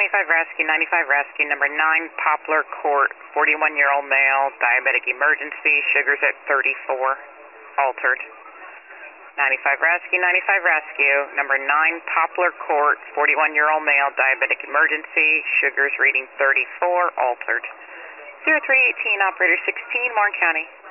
95 rescue, number 9 Poplar Court, 41-year-old male, diabetic emergency, sugars at 34, altered. 95 rescue, number 9 Poplar Court, 41-year-old male, diabetic emergency, sugars reading 34, altered. 0318, operator 16, Warren County.